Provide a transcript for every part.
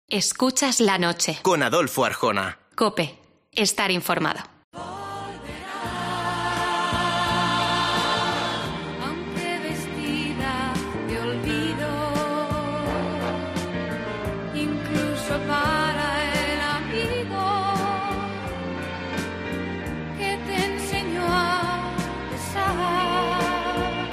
Escuchas la noche. Con Adolfo Arjona. COPE. Estar informado. Aunque vestida de olvido, incluso para el amigo que te enseñó a besar.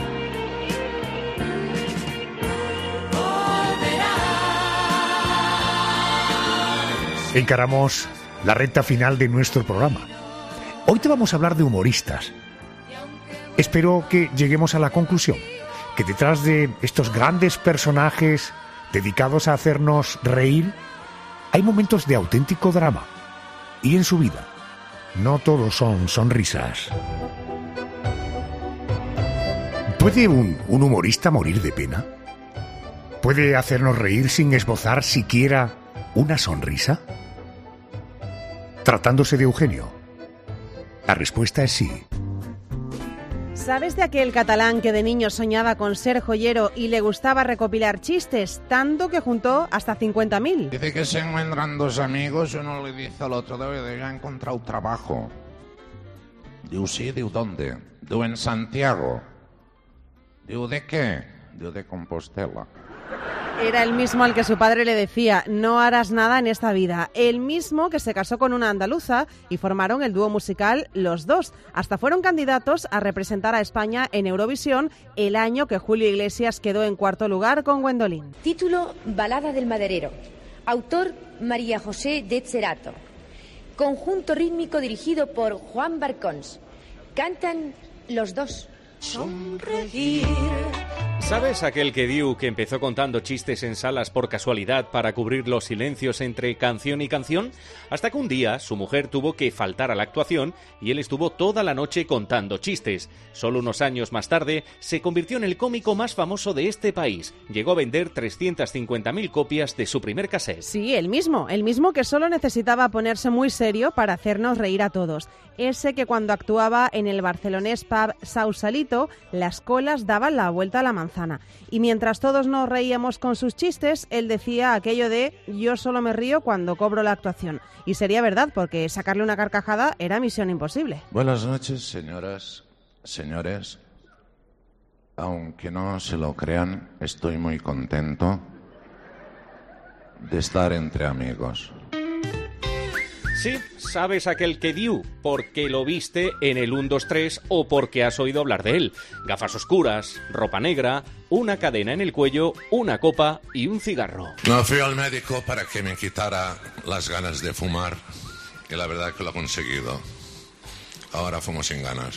Volverás. Encaramos la recta final de nuestro programa. Hoy te vamos a hablar de humoristas. Espero que lleguemos a la conclusión que detrás de estos grandes personajes dedicados a hacernos reír, hay momentos de auténtico drama. Y en su vida, no todos son sonrisas. ¿Puede un humorista morir de pena? ¿Puede hacernos reír sin esbozar siquiera una sonrisa? Tratándose de Eugenio, la respuesta es sí. ¿Sabes de aquel catalán que de niño soñaba con ser joyero y le gustaba recopilar chistes, tanto que juntó hasta 50.000? Dice que se encuentran dos amigos, uno le dice al otro, que ha encontrado trabajo. Digo, sí, digo, ¿dónde? Digo, en Santiago. Digo, ¿de qué? Digo, de Compostela. Era el mismo al que su padre le decía, no harás nada en esta vida. El mismo que se casó con una andaluza y formaron el dúo musical Los Dos. Hasta fueron candidatos a representar a España en Eurovisión el año que Julio Iglesias quedó en cuarto lugar con Gwendolyn. Título: Balada del Maderero. Autor: María José de Cerato. Conjunto rítmico dirigido por Juan Barcons. Cantan Los Dos. Sonreír. ¿Sabes aquel que diu que empezó contando chistes en salas por casualidad para cubrir los silencios entre canción y canción? Hasta que un día su mujer tuvo que faltar a la actuación y él estuvo toda la noche contando chistes. Solo unos años más tarde se convirtió en el cómico más famoso de este país. Llegó a vender 350.000 copias de su primer casete. Sí, el mismo que solo necesitaba ponerse muy serio para hacernos reír a todos. Ese que cuando actuaba en el barcelonés pub Sausalito, las colas daban la vuelta a la manzana. Y mientras todos nos reíamos con sus chistes, él decía aquello de yo solo me río cuando cobro la actuación. Y sería verdad, porque sacarle una carcajada era misión imposible. Buenas noches, señoras, señores. Aunque no se lo crean, estoy muy contento de estar entre amigos. Sí, sabes aquel que diu, porque lo viste en el 1, 2, 3 o porque has oído hablar de él. Gafas oscuras, ropa negra, una cadena en el cuello, una copa y un cigarro. No fui al médico para que me quitara las ganas de fumar, y la verdad que lo ha conseguido. Ahora fumo sin ganas.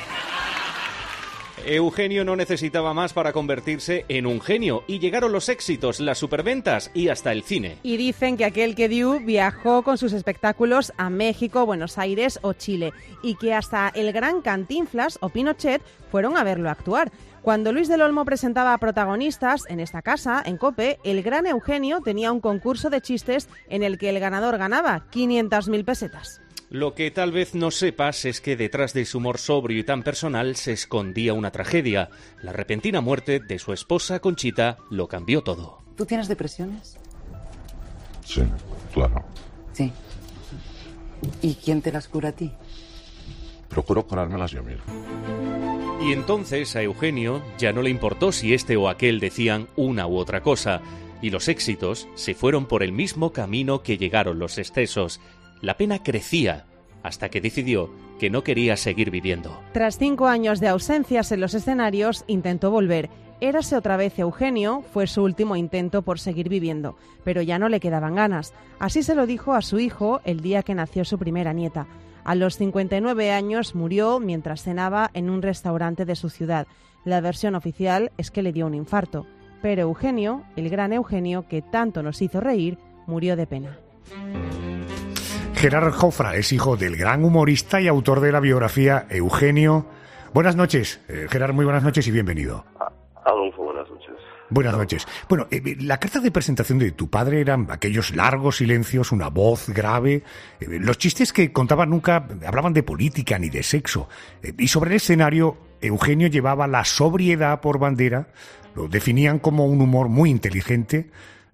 Eugenio no necesitaba más para convertirse en un genio y llegaron los éxitos, las superventas y hasta el cine. Y dicen que aquel que diu viajó con sus espectáculos a México, Buenos Aires o Chile y que hasta el gran Cantinflas o Pinochet fueron a verlo actuar. Cuando Luis del Olmo presentaba a protagonistas en esta casa, en COPE, el gran Eugenio tenía un concurso de chistes en el que el ganador ganaba 500.000 pesetas. Lo que tal vez no sepas es que detrás de su humor sobrio y tan personal se escondía una tragedia. La repentina muerte de su esposa Conchita lo cambió todo. ¿Tú tienes depresiones? Sí, claro. Sí. ¿Y quién te las cura a ti? Procuro curármelas yo mismo. Y entonces a Eugenio ya no le importó si este o aquel decían una u otra cosa, y los éxitos se fueron por el mismo camino que llegaron los excesos. La pena crecía hasta que decidió que no quería seguir viviendo. Tras 5 años de ausencias en los escenarios, intentó volver. Érase otra vez Eugenio, fue su último intento por seguir viviendo, pero ya no le quedaban ganas. Así se lo dijo a su hijo el día que nació su primera nieta. A los 59 años murió mientras cenaba en un restaurante de su ciudad. La versión oficial es que le dio un infarto. Pero Eugenio, el gran Eugenio que tanto nos hizo reír, murió de pena. Gerard Jofra es hijo del gran humorista y autor de la biografía Eugenio. Buenas noches, Gerard, muy buenas noches y bienvenido. Adolfo, buenas noches. Buenas noches. Bueno, la carta de presentación de tu padre eran aquellos largos silencios, una voz grave. Los chistes que contaba nunca hablaban de política ni de sexo. Y sobre el escenario, Eugenio llevaba la sobriedad por bandera. Lo definían como un humor muy inteligente.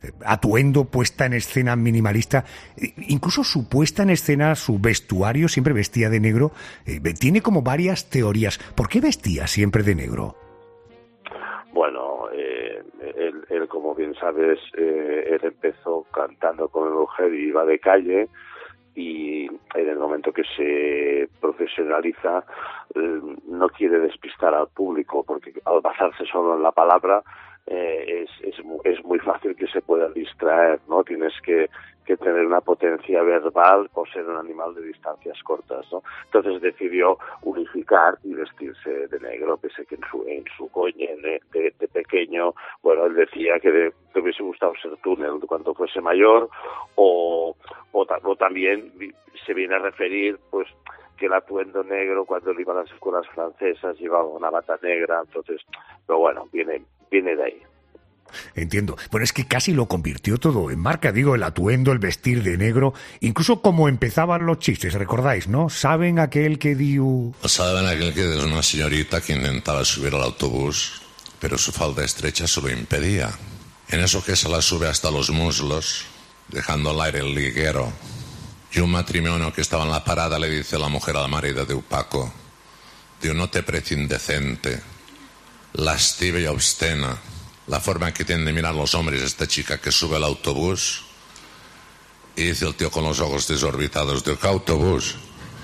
atuendo, puesta en escena minimalista, incluso su puesta en escena, su vestuario, siempre vestía de negro, tiene como varias teorías. ¿Por qué vestía siempre de negro? Bueno, él, como bien sabes, él empezó cantando con el mujer y iba de calle, y en el momento que se profesionaliza no quiere despistar al público, porque al basarse solo en la palabra es muy fácil que se pueda distraer, ¿no? Tienes que tener una potencia verbal o ser un animal de distancias cortas, ¿no? Entonces decidió unificar y vestirse de negro, pese que en su coña de pequeño, bueno, él decía que te hubiese gustado ser túnel cuando fuese mayor, o también se viene a referir, pues, que el atuendo negro cuando él iba a las escuelas francesas llevaba una bata negra, entonces, pero bueno, viene de ahí. Entiendo. Bueno, es que casi lo convirtió todo en marca, digo, el atuendo, el vestir de negro, incluso como empezaban los chistes, ¿recordáis, no? ¿Saben aquel que dio...? Saben aquel que es una señorita que intentaba subir al autobús, pero su falda estrecha se lo impedía. En eso que se la sube hasta los muslos, dejando al aire el liguero. Y un matrimonio que estaba en la parada le dice a la mujer al marido de Paco, digo, no te parece indecente, lasciva y obscena la forma que tienen de mirar los hombres esta chica que sube al autobús? Y dice el tío con los ojos desorbitados, ¿de qué autobús?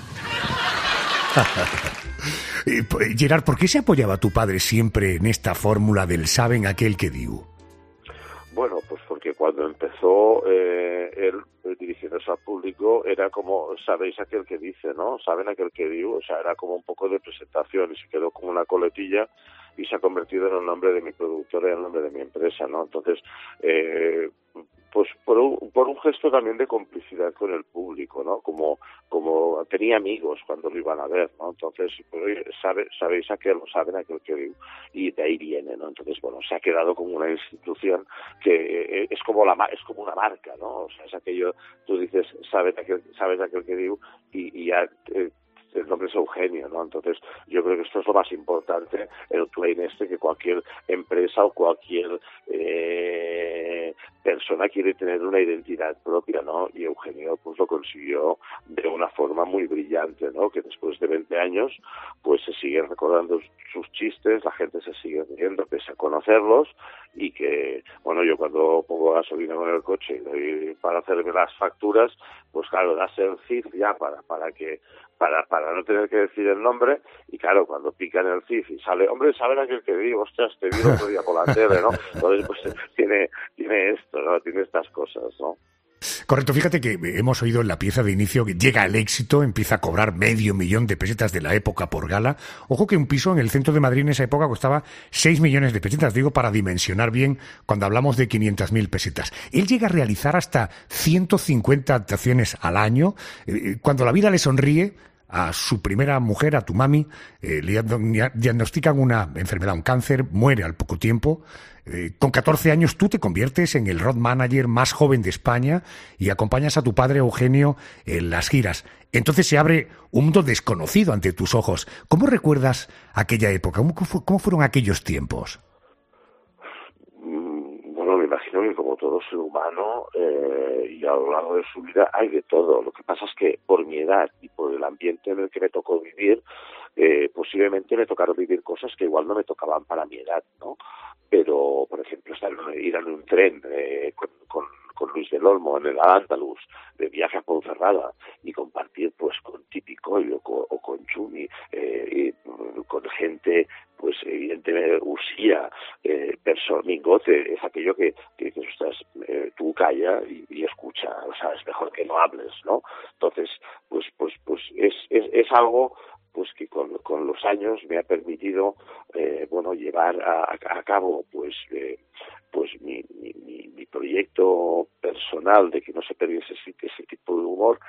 Gerard, ¿por qué se apoyaba tu padre siempre en esta fórmula del saben aquel que diu? Bueno, pues porque cuando empezó él dirigiéndose al público era como, sabéis aquel que dice, ¿no? Saben aquel que digo, o sea, era como un poco de presentación y se quedó como una coletilla y se ha convertido en el nombre de mi productora y en el nombre de mi empresa, ¿no? Entonces, pues por un gesto también de complicidad con el público, ¿no? Como tenía amigos cuando lo iban a ver, ¿no? Entonces, pues, oye, sabéis aquel, lo saben aquel que digo, y de ahí viene, ¿no? Entonces, bueno, se ha quedado como una institución que es como una marca, ¿no? O sea, es aquello, tú dices, sabes aquel que digo, y ya el nombre es Eugenio, ¿no? Entonces, yo creo que esto es lo más importante, el claim que cualquier empresa o cualquier persona quiere tener una identidad propia, ¿no? Y Eugenio, pues lo consiguió de una forma muy brillante, ¿no? Que después de 20 años, pues se siguen recordando sus chistes, la gente se sigue riendo pese a conocerlos, y que, bueno, yo cuando pongo gasolina con el coche y para hacerme las facturas, pues claro, das el CIF ya para no tener que decir el nombre, y claro, cuando pican el CIF y sale, hombre, ¿saben aquel que digo? Ostras, te vi el otro día por la tele, ¿no? Entonces, pues tiene esto, ¿no? Tiene estas cosas, ¿no? Correcto, fíjate que hemos oído en la pieza de inicio que llega el éxito, empieza a cobrar 500.000 de pesetas de la época por gala. Ojo que un piso en el centro de Madrid en esa época costaba 6 millones de pesetas, digo, para dimensionar bien cuando hablamos de 500.000 pesetas. Él llega a realizar hasta 150 actuaciones al año. Cuando la vida le sonríe, a su primera mujer, a tu mami, le diagnostican una enfermedad, un cáncer, muere al poco tiempo. Con 14 años tú te conviertes en el road manager más joven de España y acompañas a tu padre Eugenio en las giras. Entonces se abre un mundo desconocido ante tus ojos. ¿Cómo recuerdas aquella época? ¿Cómo fueron aquellos tiempos? Bueno, me imagino que como todo ser humano y a lo largo de su vida hay de todo. Lo que pasa es que por mi edad y por el ambiente en el que me tocó vivir, posiblemente me tocaron vivir cosas que igual no me tocaban para mi edad, ¿no? Pero, por ejemplo, ir en un tren con Luis del Olmo en el Al-Ándalus, de viaje a Ponferrada, y compartir pues con Tipicoyo o con Chumi, y con gente, pues evidentemente Usía, Mingote, es aquello que dices, ostras, tú calla y escucha, o sea, es mejor que no hables, ¿no? Entonces, pues es algo pues que con los años me ha permitido llevar a cabo pues mi proyecto personal de que no se perdiese ese tipo de humor,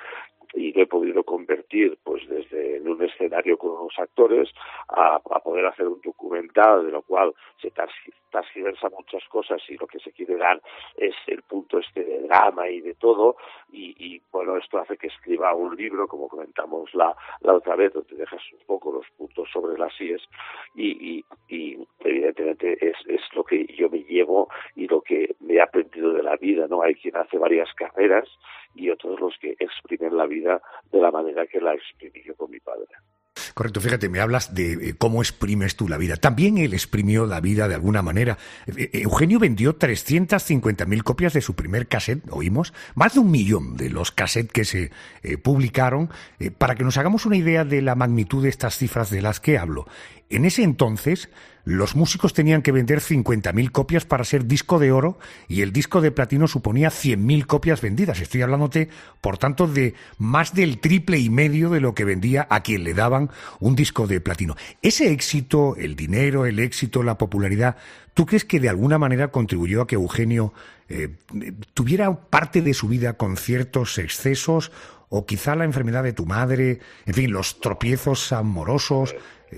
y me he podido convertir pues desde en un escenario con unos actores a poder hacer un documental, de lo cual se transgiversa muchas cosas y lo que se quiere dar es el punto de drama y de todo, y bueno, esto hace que escriba un libro, como comentamos la otra vez, donde dejas un poco los puntos sobre las íes, y evidentemente es lo que yo me llevo y lo que me he aprendido de la vida, ¿no? Hay quien hace varias carreras y otros los que exprimen la vida de la manera que la exprimí yo con mi padre. Correcto, fíjate, me hablas de cómo exprimes tú la vida. También él exprimió la vida de alguna manera. Eugenio vendió 350.000 copias de su primer cassette, oímos, más de 1 millón de los cassettes que se publicaron. Para que nos hagamos una idea de la magnitud de estas cifras de las que hablo, en ese entonces los músicos tenían que vender 50.000 copias para ser disco de oro y el disco de platino suponía 100.000 copias vendidas. Estoy hablándote, por tanto, de más del triple y medio de lo que vendía a quien le daban un disco de platino. Ese éxito, el dinero, el éxito, la popularidad, ¿tú crees que de alguna manera contribuyó a que Eugenio tuviera parte de su vida con ciertos excesos, o quizá la enfermedad de tu madre, en fin, los tropiezos amorosos?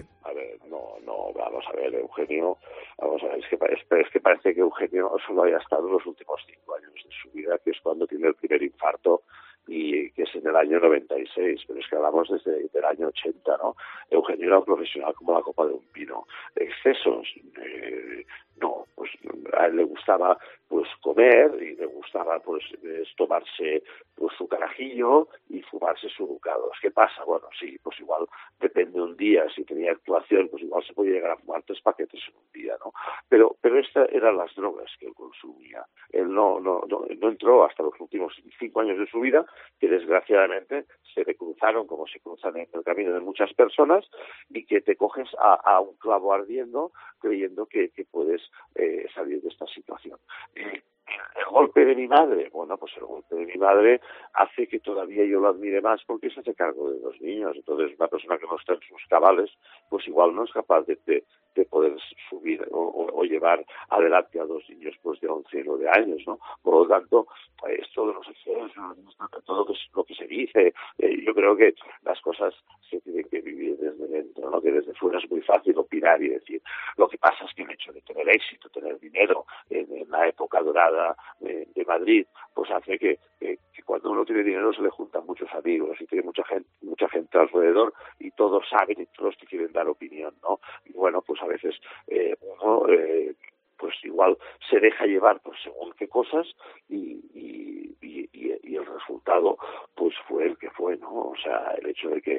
Eugenio, vamos a ver, es que parece que Eugenio solo haya estado en los últimos 5 años de su vida, que es cuando tiene el primer infarto, y que es en el año 96, pero es que hablamos desde el año 80, ¿no? Eugenio era un profesional como la copa de un pino. Excesos, no, pues a él le gustaba pues comer y le gustaba pues tomarse pues su carajillo y fumarse sus bocados. ¿Qué pasa? Bueno, sí, pues igual depende un día, si tenía actuación, pues igual se podía llegar a fumar 3 paquetes en un día, ¿no? Pero estas eran las drogas que él consumía. Él no entró hasta los últimos 5 años de su vida, que desgraciadamente se le cruzaron como se cruzan en el camino de muchas personas, y que te coges a un clavo ardiendo creyendo que puedes salir de esta situación. El golpe de mi madre, bueno, pues el golpe de mi madre hace que todavía yo lo admire más, porque se hace cargo de 2 niños. Entonces, una persona que no está en sus cabales, pues igual no es capaz de poder subir o llevar adelante a 2 niños pues de 11 y 9 años, ¿no? Por lo tanto, esto de los excesos, todo lo que se dice, yo creo que las cosas se tienen que vivir desde dentro, ¿no? Que desde fuera es muy fácil opinar y decir. Lo que pasa es que el hecho de tener éxito, tener dinero en la época dorada de Madrid, pues hace que cuando uno tiene dinero se le juntan muchos amigos y tiene mucha gente alrededor, y todos saben y todos te quieren dar opinión, ¿no? Y bueno, pues a veces uno pues igual se deja llevar por según qué cosas, y el resultado pues fue el que fue, ¿no? O sea, el hecho de que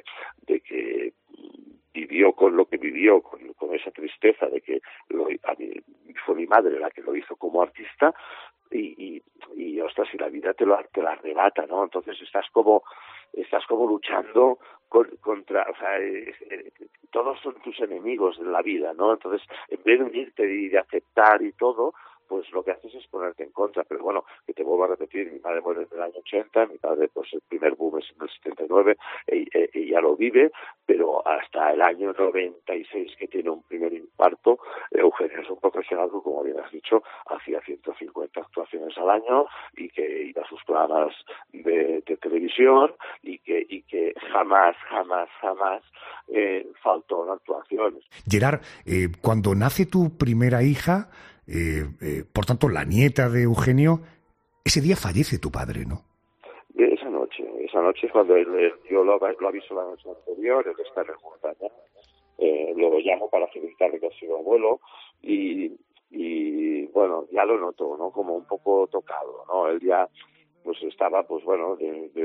vivió con lo que vivió, con esa tristeza de que fue mi madre la que lo hizo como artista, y ostras, si la vida te la arrebata, ¿no? Entonces estás como luchando contra, o sea, todos son tus enemigos de la vida, ¿no? Entonces, en vez de unirte y de aceptar y todo, pues lo que haces es ponerte en contra. Pero bueno, que te vuelvo a repetir, mi madre muere en el año 80, mi padre pues el primer boom es en el 79, ella lo vive, pero hasta el año 96 que tiene un primer infarto, Eugenio es un profesional que, como bien has dicho, hacía 150 actuaciones al año, y que iba a sus programas de televisión, y que jamás faltó una actuación. Gerard, cuando nace tu primera hija, por tanto la nieta de Eugenio, ese día fallece tu padre, ¿no? Esa noche es cuando yo lo aviso la noche anterior, él está en el montaña, lo llamo para felicitarle que ha sido abuelo, y bueno, ya lo noto, ¿no? Como un poco tocado, ¿no? Él ya pues estaba, pues bueno,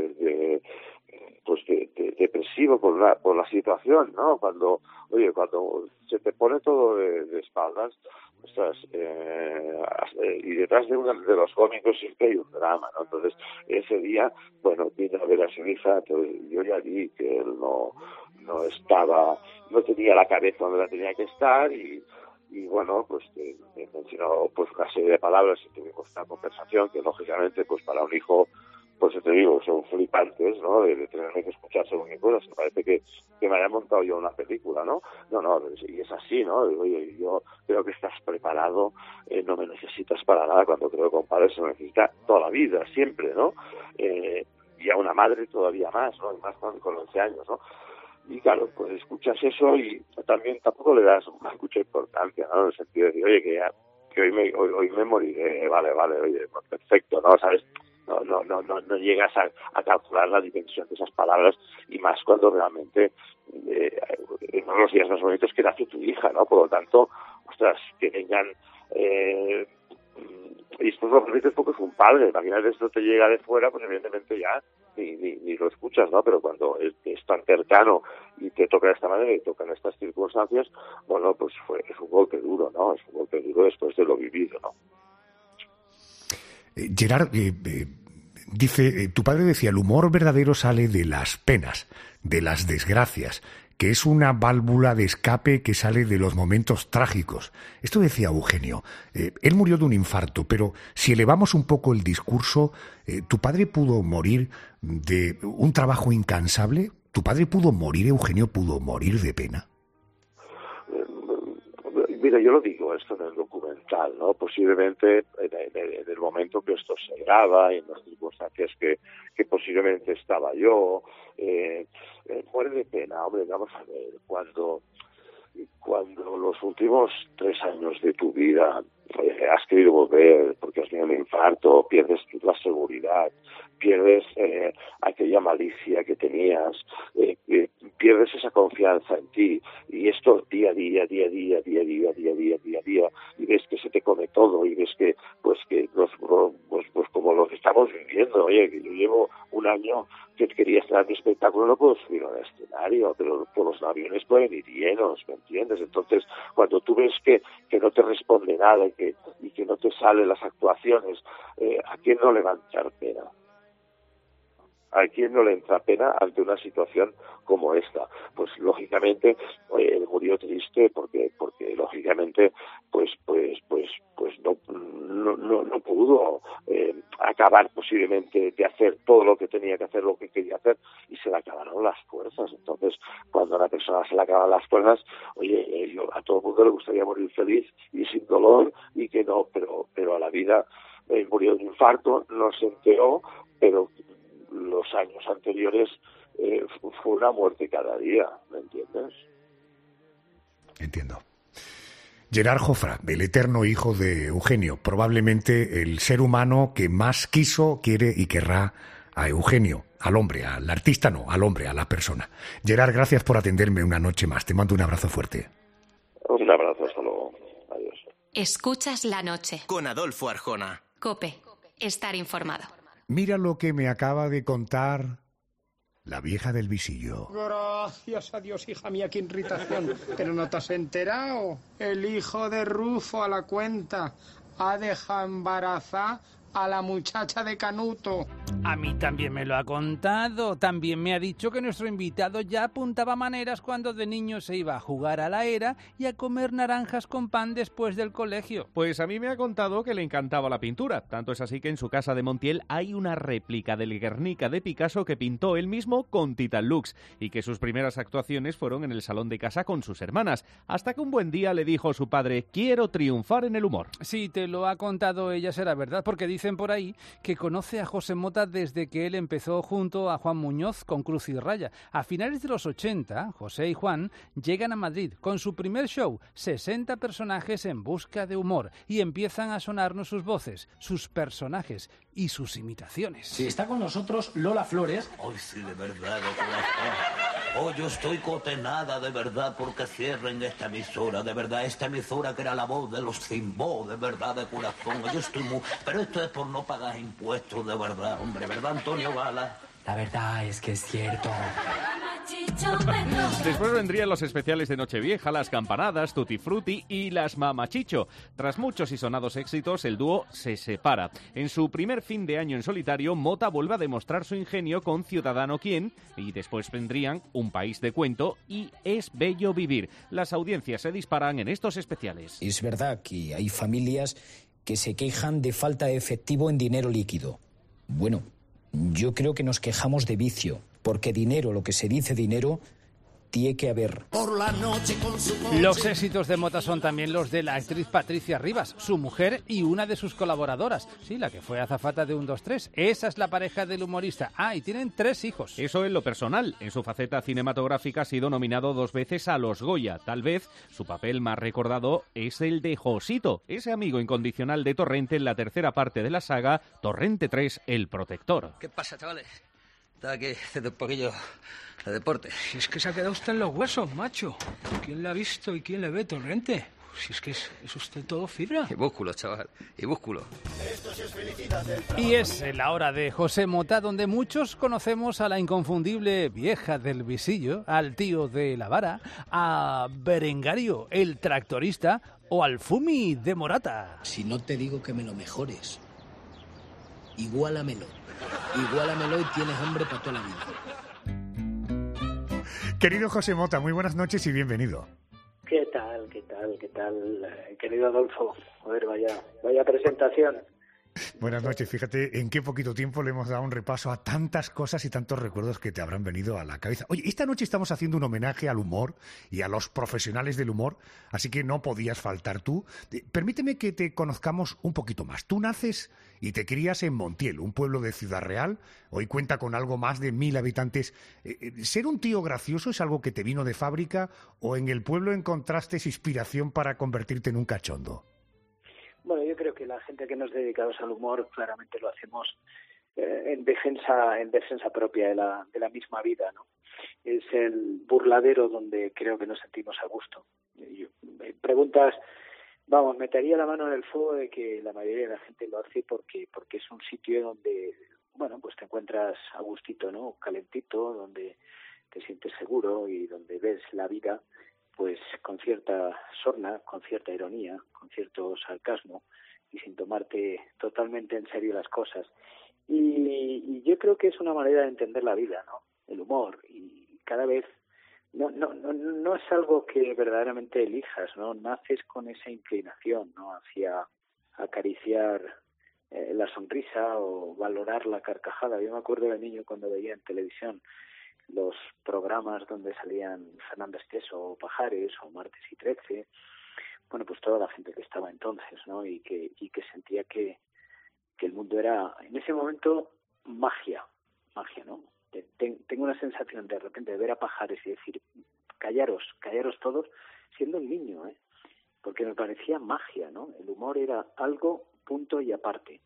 depresivo por la situación, ¿no? Cuando se te pone todo de espaldas, ostras, y detrás de los cómicos siempre hay un drama, ¿no? Entonces, ese día, bueno, vino a ver a su hija, entonces yo ya vi que él no tenía la cabeza donde la tenía que estar, y bueno, pues me mencionó pues una serie de palabras, y tuvimos una conversación que lógicamente pues para un hijo, pues te digo, son flipantes, ¿no? De tenerme que escuchar según qué cosas. Me parece que me haya montado yo una película, ¿no? No, y es así, ¿no? Oye, yo creo que estás preparado, no me necesitas para nada. Cuando creo que un padre se necesita toda la vida, siempre, ¿no? y a una madre todavía más, ¿no? Y más con 11 años, ¿no? Y claro, pues escuchas eso y también tampoco le das mucha importancia, ¿no? En el sentido de decir, oye, que hoy me moriré, vale, oye, pues perfecto, ¿no? ¿Sabes? No llegas a calcular la dimensión de esas palabras, y más cuando realmente en uno de los días más bonitos que nace tu hija, ¿no? Por lo tanto, ostras, que vengan... y después lo permites porque es un padre. Imagínate, esto te llega de fuera, pues evidentemente ya ni lo escuchas, ¿no? Pero cuando es tan cercano y te toca de esta manera y toca en estas circunstancias, bueno, pues es un golpe duro, ¿no? Es un golpe duro después de lo vivido, ¿no? Gerard, dice, tu padre decía, el humor verdadero sale de las penas, de las desgracias, que es una válvula de escape que sale de los momentos trágicos. Esto decía Eugenio. Él murió de un infarto, pero si elevamos un poco el discurso, ¿tu padre pudo morir de un trabajo incansable? ¿Tu padre pudo morir, Eugenio, pudo morir de pena? Mira, yo lo digo esto en el documental, ¿no? Posiblemente en el momento que esto se graba, en las circunstancias que posiblemente estaba yo, muere de pena. Hombre, vamos a ver, cuando los últimos 3 años de tu vida has querido volver porque has tenido un infarto, pierdes la seguridad, pierdes aquella malicia que tenías, pierdes esa confianza en ti, y esto día a día, y ves que se te come todo, y ves que pues como lo que estamos viviendo, oye, que yo llevo un año que quería estar en mi espectáculo, no puedo subir al escenario, pero por los aviones pueden ir llenos, ¿me entiendes? Entonces, cuando tú ves que no te responde nada y que no te salen las actuaciones, ¿a quién no le va a entrar pena? ¿A quién no le entra pena ante una situación como esta? Pues lógicamente él murió triste porque lógicamente pues no pudo acabar posiblemente de hacer todo lo que tenía que hacer, lo que quería hacer, y se le acabaron las fuerzas. Entonces, cuando a una persona se le acaban las fuerzas, oye, yo a todo el mundo le gustaría morir feliz y sin dolor, y que no, pero a la vida murió de un infarto, no se enteró, pero los años anteriores fue una muerte cada día, ¿me entiendes? Entiendo. Gerard Jofra, el eterno hijo de Eugenio, probablemente el ser humano que más quiso, quiere y querrá a Eugenio, al hombre, al artista no, al hombre, a la persona. Gerard, gracias por atenderme una noche más. Te mando un abrazo fuerte. Un abrazo, hasta luego. Adiós. Escuchas la noche. Con Adolfo Arjona. COPE. Estar informado. Mira lo que me acaba de contar la vieja del visillo. Gracias a Dios, hija mía, qué irritación. Pero no te has enterado. El hijo de Rufo a la cuenta ha dejado embarazada a la muchacha de Canuto. A mí también me lo ha contado. También me ha dicho que nuestro invitado ya apuntaba maneras cuando de niño se iba a jugar a la era y a comer naranjas con pan después del colegio. Pues a mí me ha contado que le encantaba la pintura. Tanto es así que en su casa de Montiel hay una réplica del Guernica de Picasso que pintó él mismo con Titan Lux, y que sus primeras actuaciones fueron en el salón de casa con sus hermanas, hasta que un buen día le dijo a su padre: quiero triunfar en el humor. Sí, te lo ha contado ella, será verdad, porque dicen por ahí que conoce a José Mota desde que él empezó junto a Juan Muñoz con Cruz y Raya. A finales de los 80, José y Juan llegan a Madrid con su primer show, 60 personajes en busca de humor, y empiezan a sonarnos sus voces, sus personajes y sus imitaciones. Sí, está con nosotros Lola Flores. Ay, sí, de verdad, de corazón. Oh, yo estoy cotenada de verdad porque cierren esta emisora, de verdad, esta emisora que era la voz de los sin voz, de verdad, de corazón. Yo estoy muy... Pero esto es por no pagar impuestos, de verdad, hombre, ¿verdad, Antonio Gala? La verdad es que es cierto. Después vendrían los especiales de Nochevieja, las campanadas, Tutti Frutti y las Mamachicho. Tras muchos y sonados éxitos, el dúo se separa. En su primer fin de año en solitario, Mota vuelve a demostrar su ingenio con Ciudadano Quién, y después vendrían Un País de Cuento y Es Bello Vivir. Las audiencias se disparan en estos especiales. Es verdad que hay familias que se quejan de falta de efectivo en dinero líquido. Bueno, yo creo que nos quejamos de vicio, porque dinero, lo que se dice dinero, tiene que haber. Por la noche con su coche. Los éxitos de Mota son también los de la actriz Patricia Rivas, su mujer y una de sus colaboradoras. Sí, la que fue azafata de 1, 2, 3. Esa es la pareja del humorista. Ah, y tienen 3 hijos. Eso en lo personal. En su faceta cinematográfica ha sido nominado 2 veces a los Goya. Tal vez su papel más recordado es el de Josito, ese amigo incondicional de Torrente en la tercera parte de la saga Torrente 3, El Protector. ¿Qué pasa, chavales? Estaba aquí haciendo un poquillo de deporte. Si es que se ha quedado usted en los huesos, macho. ¿Quién le ha visto y quién le ve, Torrente? Si es que es usted todo fibra. Y músculo, chaval, y músculo. Y es la hora de José Mota, donde muchos conocemos a la inconfundible vieja del visillo, al tío de la vara, a Berengario, el tractorista, o al Fumi de Morata. Si no te digo que me lo mejores, igualamelo. Igualamelo y tienes hambre para toda la vida. Querido José Mota, muy buenas noches y bienvenido. ¿Qué tal, querido Adolfo? A ver, vaya presentación. Buenas noches. Fíjate en qué poquito tiempo le hemos dado un repaso a tantas cosas y tantos recuerdos que te habrán venido a la cabeza. Oye, esta noche estamos haciendo un homenaje al humor y a los profesionales del humor, así que no podías faltar tú. Permíteme que te conozcamos un poquito más. Tú naces y te crías en Montiel, un pueblo de Ciudad Real. Hoy cuenta con algo más de 1000 habitantes. ¿Ser un tío gracioso es algo que te vino de fábrica o en el pueblo encontraste inspiración para convertirte en un cachondo? Bueno, yo creo que la gente que nos dedicamos al humor claramente lo hacemos en defensa propia de la misma vida, ¿no? Es el burladero donde creo que nos sentimos a gusto. Me preguntas, vamos, metería la mano en el fuego de que la mayoría de la gente lo hace porque es un sitio donde, bueno, pues te encuentras a gustito, ¿no? Calentito, donde te sientes seguro y donde ves la vida pues con cierta sorna, con cierta ironía, con cierto sarcasmo y sin tomarte totalmente en serio las cosas. Y yo creo que es una manera de entender la vida, ¿no? El humor, y cada vez no es algo que verdaderamente elijas, ¿no? Naces con esa inclinación, ¿no? Hacia acariciar la sonrisa o valorar la carcajada. Yo me acuerdo de niño cuando veía en televisión los programas donde salían Fernando Esteso o Pajares o Martes y 13, bueno, pues toda la gente que estaba entonces, ¿no? Y que sentía que el mundo era, en ese momento, magia, ¿no? Tengo una sensación de repente de ver a Pajares y decir, callaros todos, siendo un niño, porque me parecía magia, ¿no? El humor era algo punto y aparte.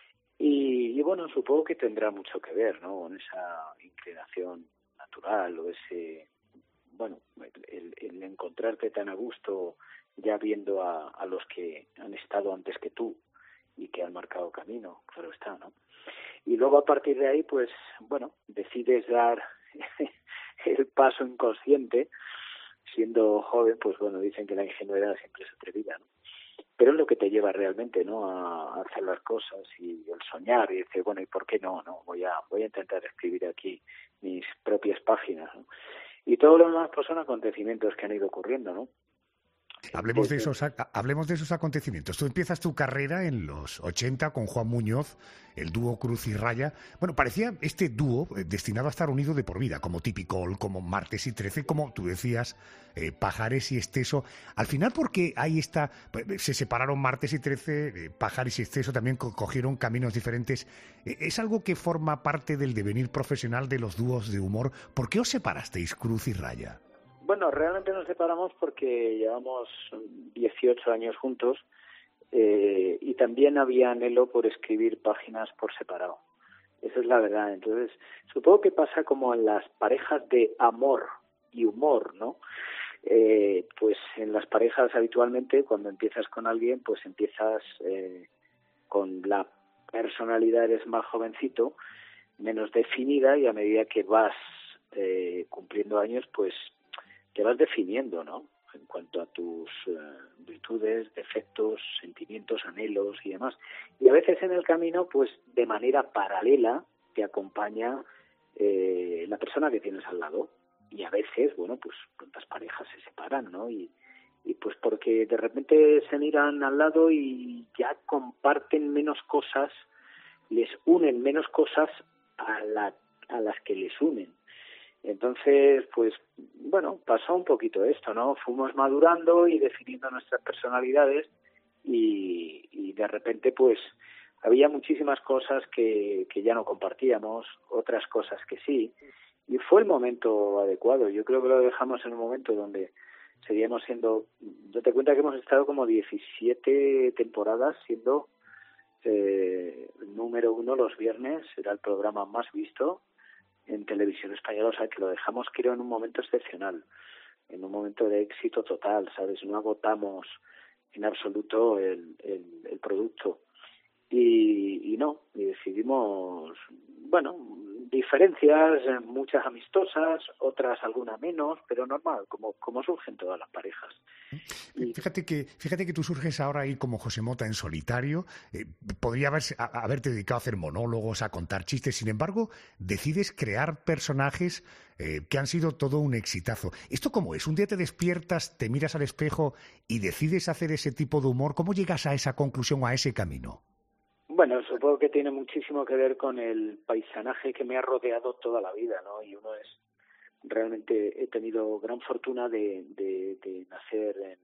Y bueno, supongo que tendrá mucho que ver, ¿no? Con esa inclinación natural o ese, bueno, el encontrarte tan a gusto ya viendo a los que han estado antes que tú y que han marcado camino, claro está, ¿no? Y luego a partir de ahí, pues, bueno, decides dar el paso inconsciente. Siendo joven, pues bueno, dicen que la ingenuidad siempre es atrevida, ¿no? Pero es lo que te lleva realmente, ¿no? A hacer las cosas y el soñar y decir, bueno, ¿y por qué no? Voy a intentar escribir aquí mis propias páginas, ¿no? Y todo lo demás pues son acontecimientos que han ido ocurriendo, ¿no? Hablemos de esos acontecimientos. Tú empiezas tu carrera en los 80 con Juan Muñoz, el dúo Cruz y Raya. Bueno, parecía este dúo destinado a estar unido de por vida, como Tipicol, como Martes y 13, como tú decías, Pajares y Esteso. Al final, porque se separaron Martes y 13, Pajares y Esteso también cogieron caminos diferentes. ¿Es algo que forma parte del devenir profesional de los dúos de humor? ¿Por qué os separasteis, Cruz y Raya? Bueno, realmente nos separamos porque llevamos 18 años juntos y también había anhelo por escribir páginas por separado. Esa es la verdad. Entonces, supongo que pasa como en las parejas de amor y humor, ¿no? Pues en las parejas habitualmente cuando empiezas con alguien, pues empiezas con la personalidad, eres más jovencito, menos definida, y a medida que vas cumpliendo años, pues te vas definiendo, ¿no? En cuanto a tus virtudes, defectos, sentimientos, anhelos y demás. Y a veces en el camino, pues de manera paralela, te acompaña la persona que tienes al lado. Y a veces, bueno, pues las parejas se separan, ¿no? Y pues porque de repente se miran al lado y ya comparten menos cosas, les unen menos cosas a las que les unen. Entonces, pues, bueno, pasó un poquito esto, ¿no? Fuimos madurando y definiendo nuestras personalidades y de repente, pues, había muchísimas cosas que ya no compartíamos, otras cosas que sí, y fue el momento adecuado. Yo creo que lo dejamos en un momento donde seguíamos siendo... Date cuenta que hemos estado como 17 temporadas siendo número 1 los viernes, era el programa más visto en televisión española, o sea que lo dejamos, creo, en un momento excepcional, en un momento de éxito total, ¿sabes? No agotamos en absoluto el producto y decidimos, bueno, diferencias, muchas amistosas, otras alguna menos, pero normal, como surgen todas las parejas. Fíjate que tú surges ahora ahí como José Mota en solitario. Podría haberte dedicado a hacer monólogos, a contar chistes. Sin embargo, decides crear personajes que han sido todo un exitazo. ¿Esto cómo es? Un día te despiertas, te miras al espejo y decides hacer ese tipo de humor. ¿Cómo llegas a esa conclusión o a ese camino? Bueno, supongo que tiene muchísimo que ver con el paisanaje que me ha rodeado toda la vida, ¿no? Y uno es... Realmente he tenido gran fortuna de nacer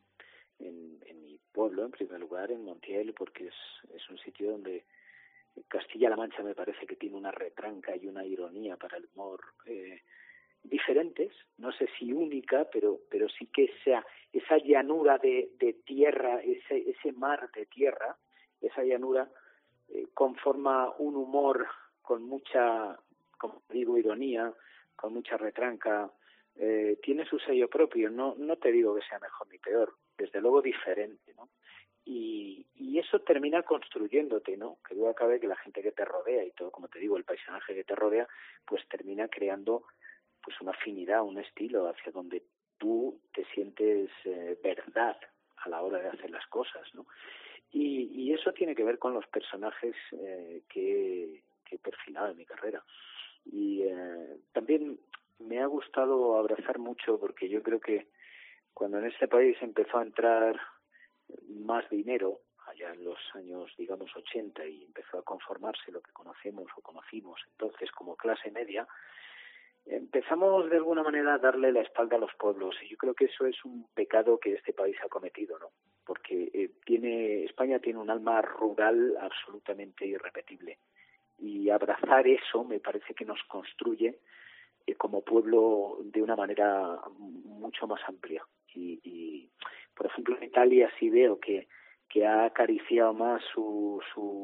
en mi pueblo, en primer lugar, en Montiel, porque es un sitio donde Castilla-La Mancha me parece que tiene una retranca y una ironía para el humor diferentes, no sé si única, pero sí que esa llanura de tierra, ese mar de tierra, esa llanura conforma un humor con mucha, como digo, ironía, con mucha retranca, tiene su sello propio, no te digo que sea mejor ni peor, desde luego diferente, ¿no? Y eso termina construyéndote, ¿no? Que duda cabe que la gente que te rodea y todo, como te digo, el paisaje que te rodea, pues termina creando pues una afinidad, un estilo hacia donde tú te sientes verdad a la hora de hacer las cosas, ¿no? Y eso tiene que ver con los personajes que he perfilado en mi carrera. Y también me ha gustado abrazar mucho, porque yo creo que cuando en este país empezó a entrar más dinero, allá en los años, digamos, 80, y empezó a conformarse lo que conocemos o conocimos entonces como clase media, empezamos de alguna manera a darle la espalda a los pueblos, y yo creo que eso es un pecado que este país ha cometido, ¿no? Porque España tiene un alma rural absolutamente irrepetible, y abrazar eso me parece que nos construye como pueblo de una manera mucho más amplia. Y por ejemplo, en Italia sí veo que ha acariciado más su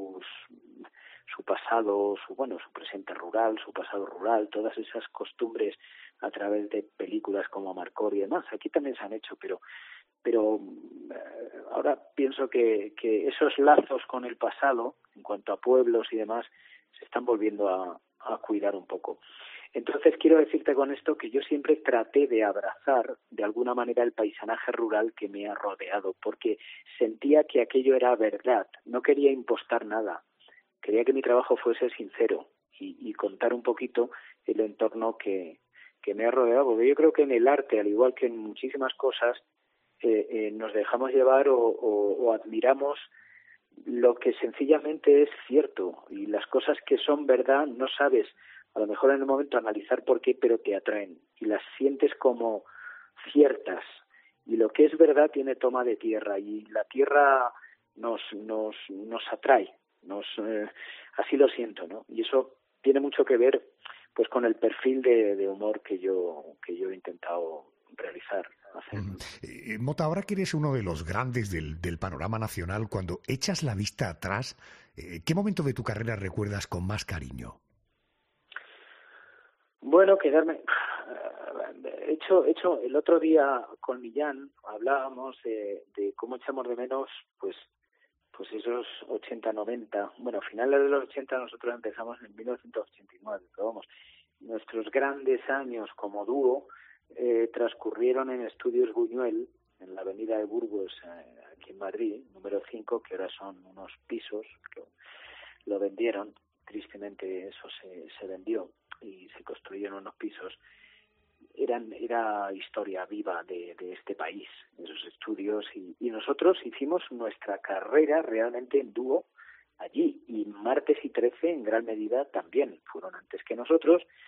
pasado, su presente rural, su pasado rural, todas esas costumbres a través de películas como Amarcord y demás. Aquí también se han hecho, pero ahora pienso que esos lazos con el pasado, en cuanto a pueblos y demás, se están volviendo a cuidar un poco. Entonces quiero decirte con esto que yo siempre traté de abrazar de alguna manera el paisanaje rural que me ha rodeado, porque sentía que aquello era verdad, no quería impostar nada, quería que mi trabajo fuese sincero y contar un poquito el entorno que me ha rodeado, porque yo creo que en el arte, al igual que en muchísimas cosas, nos dejamos llevar o admiramos lo que sencillamente es cierto, y las cosas que son verdad no sabes a lo mejor en el momento analizar por qué, pero te atraen y las sientes como ciertas, y lo que es verdad tiene toma de tierra, y la tierra nos atrae, así lo siento, ¿no? Y eso tiene mucho que ver pues con el perfil de humor que yo he intentado realizar. Mota, ahora que eres uno de los grandes del panorama nacional, cuando echas la vista atrás, ¿qué momento de tu carrera recuerdas con más cariño? Bueno, hecho el otro día con Millán hablábamos de cómo echamos de menos pues esos 80, 90, bueno, finales de los 80 nosotros empezamos en 1989, pero vamos, nuestros grandes años como dúo transcurrieron en Estudios Buñuel, en la avenida de Burgos, aquí en Madrid, número 5, que ahora son unos pisos, que lo vendieron, tristemente eso se vendió y se construyeron unos pisos. Era historia viva de este país, esos estudios, y nosotros hicimos nuestra carrera realmente en dúo allí, y Martes y 13 en gran medida también fueron antes que nosotros,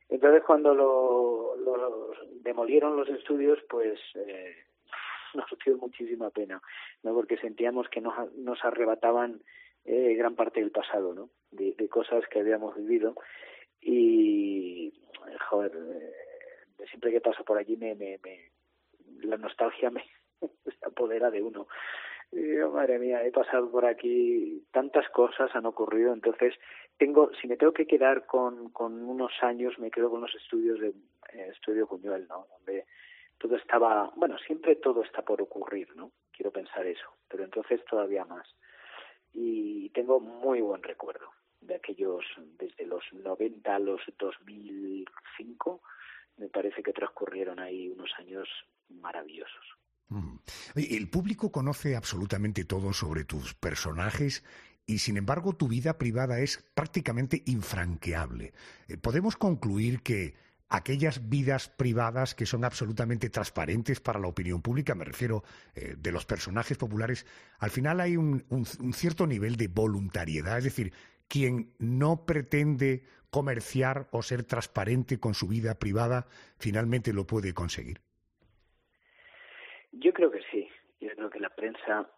Entonces cuando lo demolieron los estudios, pues nos dio muchísima pena, ¿no? Porque sentíamos que nos arrebataban gran parte del pasado, ¿no? De cosas que habíamos vivido. Y joder, siempre que paso por allí la nostalgia me se apodera de uno. Y, oh, madre mía, he pasado por aquí, tantas cosas han ocurrido. Entonces si me tengo que quedar con unos años, me quedo con los estudios de Estudio Buñuel, ¿no? Donde todo estaba, bueno, siempre todo está por ocurrir, ¿no? Quiero pensar eso, pero entonces todavía más. Y tengo muy buen recuerdo de aquellos, desde los 90 a los 2005, me parece que transcurrieron ahí unos años maravillosos. El público conoce absolutamente todo sobre tus personajes y, sin embargo, tu vida privada es prácticamente infranqueable. ¿Podemos concluir que aquellas vidas privadas que son absolutamente transparentes para la opinión pública, me refiero de los personajes populares, al final hay un cierto nivel de voluntariedad? Es decir, quien no pretende comerciar o ser transparente con su vida privada, finalmente lo puede conseguir. Yo creo que sí. Yo creo que la prensa,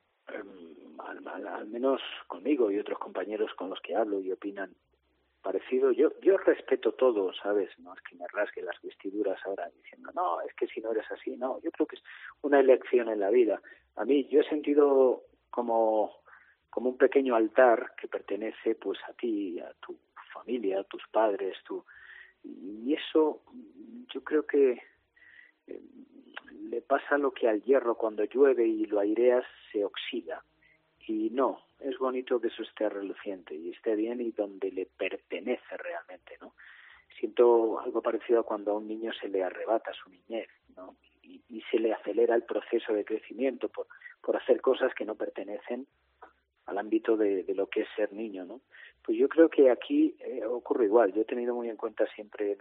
al menos conmigo y otros compañeros con los que hablo y opinan parecido, yo respeto todo, ¿sabes? No es que me rasgue las vestiduras ahora diciendo, no, es que si no eres así, no. Yo creo que es una elección en la vida. A mí, yo he sentido como un pequeño altar que pertenece pues a ti, a tu familia, a tus padres, y eso yo creo que le pasa lo que al hierro cuando llueve y lo aireas se oxida. Y no, es bonito que eso esté reluciente y esté bien y donde le pertenece realmente, ¿no? Siento algo parecido a cuando a un niño se le arrebata su niñez, ¿no? Y se le acelera el proceso de crecimiento por hacer cosas que no pertenecen al ámbito de lo que es ser niño, ¿no? Pues yo creo que aquí ocurre igual. Yo he tenido muy en cuenta siempre,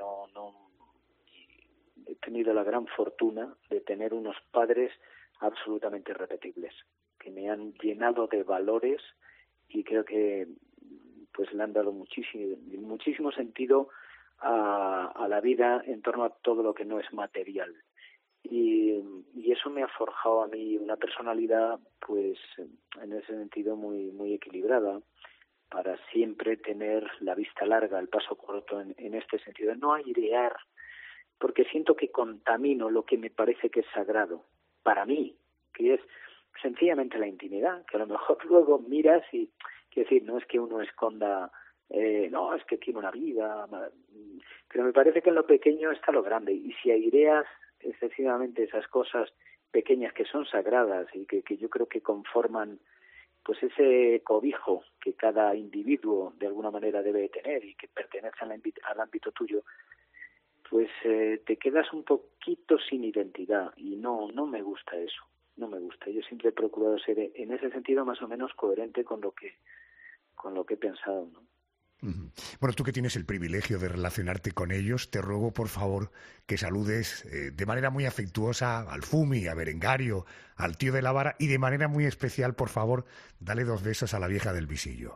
he tenido la gran fortuna de tener unos padres absolutamente irrepetibles, que me han llenado de valores y creo que pues le han dado muchísimo sentido a la vida en torno a todo lo que no es material. Y eso me ha forjado a mí una personalidad, pues en ese sentido muy equilibrada, para siempre tener la vista larga, el paso corto en este sentido, no airear, porque siento que contamino lo que me parece que es sagrado para mí, que es sencillamente la intimidad, que a lo mejor luego miras y, quiero decir, no es que uno esconda, no, es que tiene una vida, pero me parece que en lo pequeño está lo grande, y si aireas excesivamente esas cosas pequeñas que son sagradas y que yo creo que conforman pues ese cobijo que cada individuo de alguna manera debe tener y que pertenece al ámbito tuyo, pues te quedas un poquito sin identidad y no me gusta eso, no me gusta. Yo siempre he procurado ser en ese sentido más o menos coherente con lo que he pensado, ¿no? Bueno, tú que tienes el privilegio de relacionarte con ellos, te ruego por favor que saludes de manera muy afectuosa al Fumi, a Berengario, al tío de la vara y de manera muy especial, por favor, dale 2 besos a la vieja del visillo.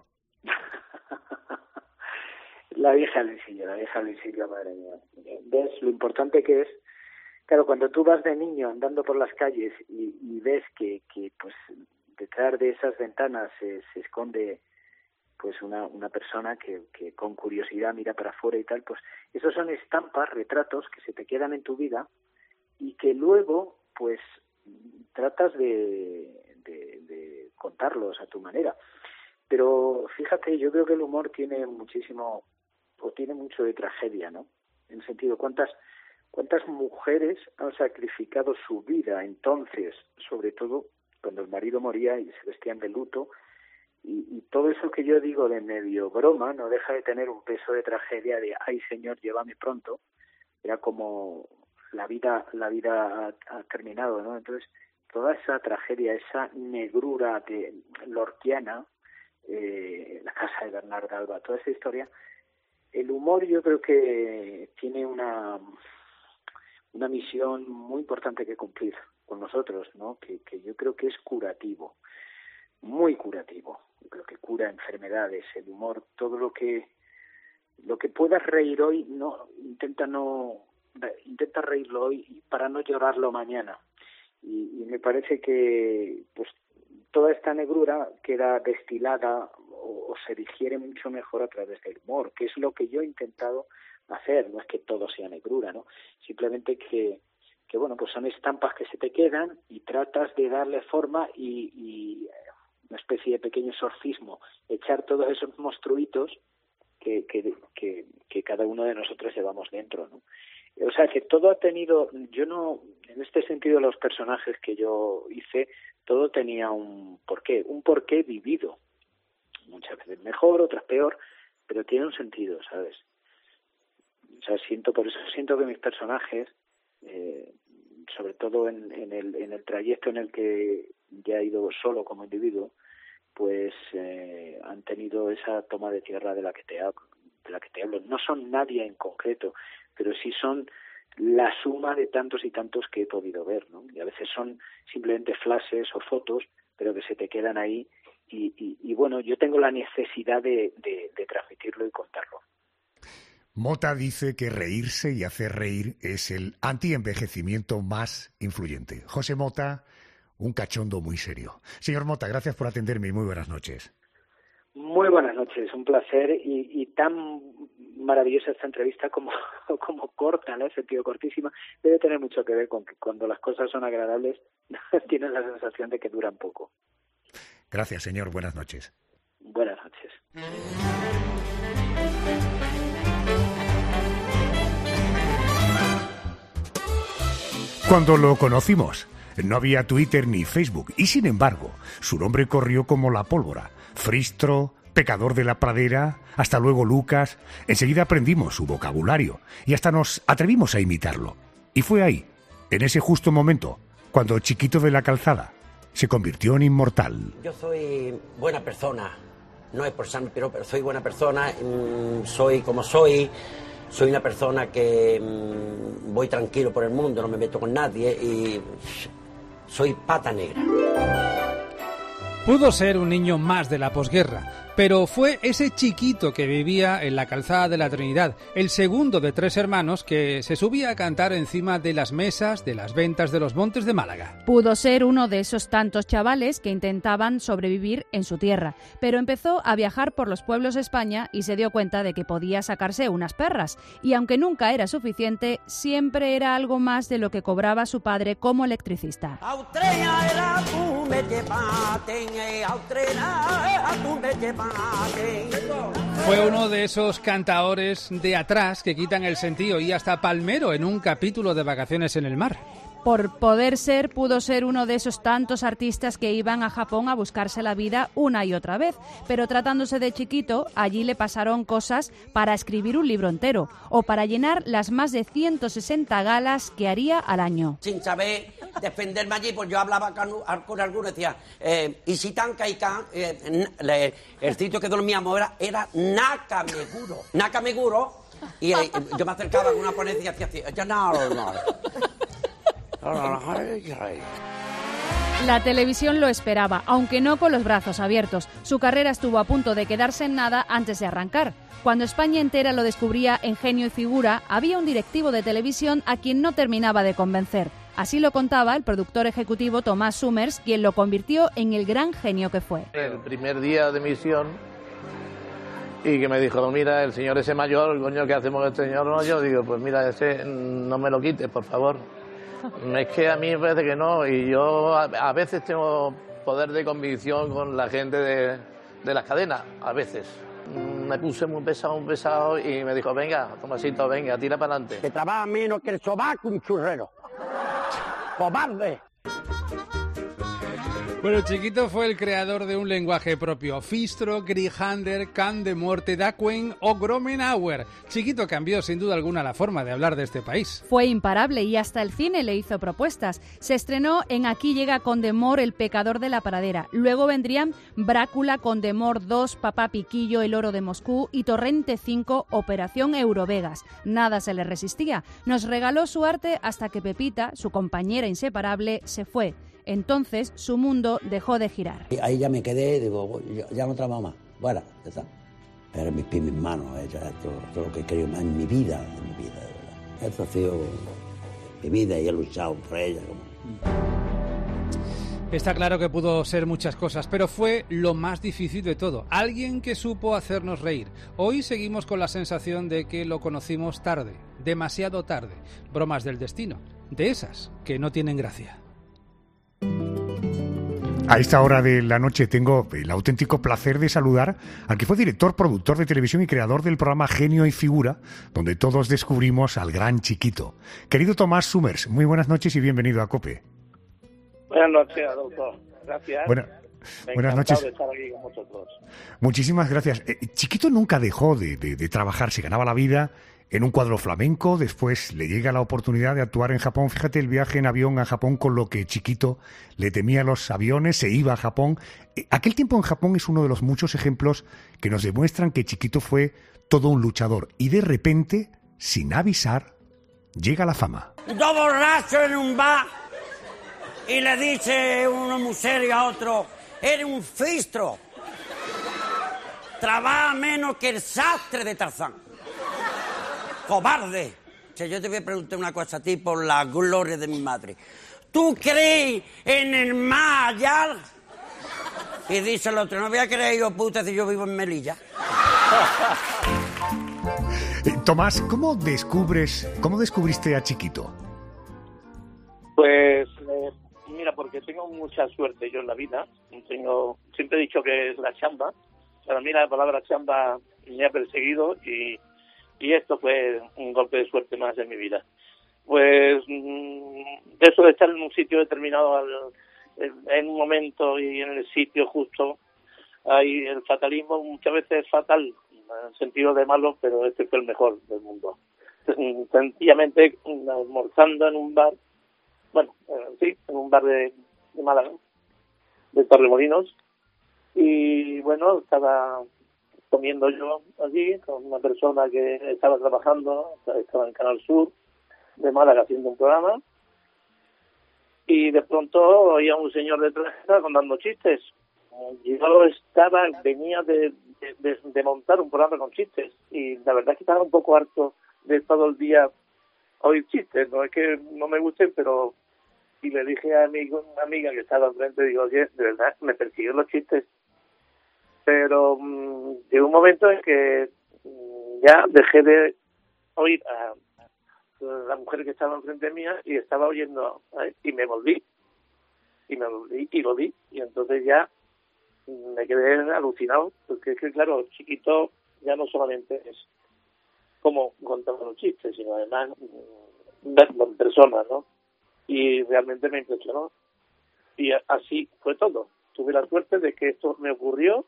La vieja del visillo, madre mía. ¿Ves lo importante que es? Claro, cuando tú vas de niño andando por las calles y ves que pues detrás de esas ventanas se esconde pues una persona que con curiosidad mira para afuera y tal, pues esos son estampas, retratos que se te quedan en tu vida y que luego pues tratas de contarlos a tu manera. Pero fíjate, yo creo que el humor tiene mucho de tragedia, ¿no? En el sentido, ¿cuántas mujeres han sacrificado su vida entonces, sobre todo cuando el marido moría y se vestían de luto? Y todo eso que yo digo de medio broma no deja de tener un peso de tragedia de ¡ay, Señor, llévame pronto! Era como la vida ha terminado, ¿no? Entonces, toda esa tragedia, esa negrura lorquiana, la casa de Bernarda Alba, toda esa historia, el humor yo creo que tiene una misión muy importante que cumplir con nosotros, ¿no? Que yo creo que es curativo, muy curativo. Yo creo que cura enfermedades, el humor, todo lo que puedas reír hoy, no intenta reírlo hoy para no llorarlo mañana. Y me parece que pues toda esta negrura queda destilada o se digiere mucho mejor a través del humor, que es lo que yo he intentado hacer. No es que todo sea negrura, ¿no? Simplemente que bueno, pues son estampas que se te quedan y tratas de darle forma y una especie de pequeño exorcismo, echar todos esos monstruitos que cada uno de nosotros llevamos dentro, ¿no? O sea, que todo ha tenido, en este sentido los personajes que yo hice, todo tenía un porqué vivido. Muchas veces mejor, otras peor, pero tiene un sentido, ¿sabes? O sea, por eso siento que mis personajes, sobre todo en el trayecto en el que ya he ido solo como individuo, pues han tenido esa toma de tierra de la que te hablo. No son nadie en concreto, pero sí son la suma de tantos y tantos que he podido ver, ¿no? Y a veces son simplemente flashes o fotos, pero que se te quedan ahí y bueno, yo tengo la necesidad de transmitirlo y contarlo. Mota dice que reírse y hacer reír es el anti-envejecimiento más influyente. José Mota, un cachondo muy serio. Señor Mota, gracias por atenderme y muy buenas noches. Muy buenas noches, un placer y tan maravillosa esta entrevista como corta, ¿no? En sentido cortísima. Debe tener mucho que ver con que cuando las cosas son agradables tienes la sensación de que duran poco. Gracias, señor. Buenas noches. Buenas noches. Cuando lo conocimos, no había Twitter ni Facebook, y sin embargo, su nombre corrió como la pólvora. Fristro, Pecador de la Pradera, hasta luego Lucas. Enseguida aprendimos su vocabulario y hasta nos atrevimos a imitarlo. Y fue ahí, en ese justo momento, cuando Chiquito de la Calzada se convirtió en inmortal. Yo soy buena persona, no es por San pero soy buena persona, soy como soy una persona que voy tranquilo por el mundo, no me meto con nadie y soy pata negra. Pudo ser un niño más de la posguerra, pero fue ese chiquito que vivía en la Calzada de la Trinidad, el segundo de 3 hermanos que se subía a cantar encima de las mesas de las ventas de los montes de Málaga. Pudo ser uno de esos tantos chavales que intentaban sobrevivir en su tierra, pero empezó a viajar por los pueblos de España y se dio cuenta de que podía sacarse unas perras, y aunque nunca era suficiente, siempre era algo más de lo que cobraba su padre como electricista. Fue uno de esos cantaores de atrás que quitan el sentido y hasta palmero en un capítulo de Vacaciones en el mar. Por pudo ser uno de esos tantos artistas que iban a Japón a buscarse la vida una y otra vez, pero tratándose de chiquito, allí le pasaron cosas para escribir un libro entero o para llenar las más de 160 galas que haría al año. Sin saber defenderme allí, pues yo hablaba con algunos, decía, y si tan caican, el sitio que dormíamos era Nakameguro, y yo me acercaba con una ponencia y hacía, no. La televisión lo esperaba, aunque no con los brazos abiertos. Su carrera estuvo a punto de quedarse en nada antes de arrancar. Cuando España entera lo descubría en genio y figura, había un directivo de televisión a quien no terminaba de convencer. Así lo contaba el productor ejecutivo Tomás Summers, quien lo convirtió en el gran genio que fue. El primer día de emisión, y que me dijo, mira, el señor ese mayor, coño, ¿qué hacemos este señor? No, yo digo, pues mira, ese no me lo quites, por favor. Es que a mí me parece que no, y yo a veces tengo poder de convicción con la gente de las cadenas, a veces. Me puse muy pesado y me dijo, venga, Tomasito, venga, tira para adelante. Que trabaja menos que el sobaco un churrero. ¡Cobarde! Bueno, Chiquito fue el creador de un lenguaje propio. Fistro, Grijander, Can de Muerte, Daquen o Gromenauer. Chiquito cambió sin duda alguna la forma de hablar de este país. Fue imparable y hasta el cine le hizo propuestas. Se estrenó en Aquí llega Condemor, El pecador de la pradera. Luego vendrían Brácula, Condemor 2, Papá Piquillo, El oro de Moscú y Torrente 5, Operación Eurovegas. Nada se le resistía. Nos regaló su arte hasta que Pepita, su compañera inseparable, se fue. Entonces su mundo dejó de girar. Ahí ya me quedé, digo, ya no trabajo más. Bueno, ya está. Pero mis pies, mis manos, todo lo que creo en mi vida, Esta ha sido mi vida y he luchado por ella. Está claro que pudo ser muchas cosas, pero fue lo más difícil de todo. Alguien que supo hacernos reír. Hoy seguimos con la sensación de que lo conocimos tarde, demasiado tarde. Bromas del destino, de esas que no tienen gracia. A esta hora de la noche tengo el auténtico placer de saludar al que fue director, productor de televisión y creador del programa Genio y Figura, donde todos descubrimos al gran Chiquito. Querido Tomás Summers, muy buenas noches y bienvenido a COPE. Buenas noches, doctor. Gracias. Buenas noches. De estar aquí con vosotros. Muchísimas gracias. Chiquito nunca dejó de trabajar, se ganaba la vida en un cuadro flamenco, después le llega la oportunidad de actuar en Japón. Fíjate el viaje en avión a Japón, con lo que Chiquito le temía los aviones, se iba a Japón. Aquel tiempo en Japón es uno de los muchos ejemplos que nos demuestran que Chiquito fue todo un luchador y de repente, sin avisar, llega la fama. Dos borrachos en un bar y le dice uno muy serio a otro: eres un fistro, trabaja menos que el sastre de Tarzán. Cobarde. O sea, yo te voy a preguntar una cosa a ti por la gloria de mi madre. ¿Tú crees en el más allá? Y dice el otro: no voy a creer yo, puta, si yo vivo en Melilla. Tomás, ¿cómo descubriste a Chiquito? Pues mira, porque tengo mucha suerte yo en la vida. Siempre he dicho que es la chamba. Para mí la palabra chamba me ha perseguido y esto fue un golpe de suerte más en mi vida. Pues de eso de estar en un sitio determinado en un momento y en el sitio justo, hay el fatalismo muchas veces es fatal, en el sentido de malo, pero este fue el mejor del mundo. Sencillamente almorzando en un bar, en un bar de Málaga, de Torremolinos, y bueno, estaba comiendo yo allí con una persona que estaba trabajando, estaba en Canal Sur de Málaga haciendo un programa, y de pronto oía un señor detrás contando chistes. Yo venía de montar un programa con chistes, y la verdad es que estaba un poco harto de todo el día oír chistes. No es que no me gusten, pero y le dije a una amiga que estaba enfrente, digo: oye, de verdad me persiguen los chistes. Pero llegó un momento en que ya dejé de oír a la mujer que estaba enfrente mía y estaba oyendo, y me volví y lo vi, y entonces ya me quedé alucinado, porque es que claro, Chiquito ya no solamente es como contaba los chistes, sino además verlo en persona, ¿no? Y realmente me impresionó, y así fue todo. Tuve la suerte de que esto me ocurrió,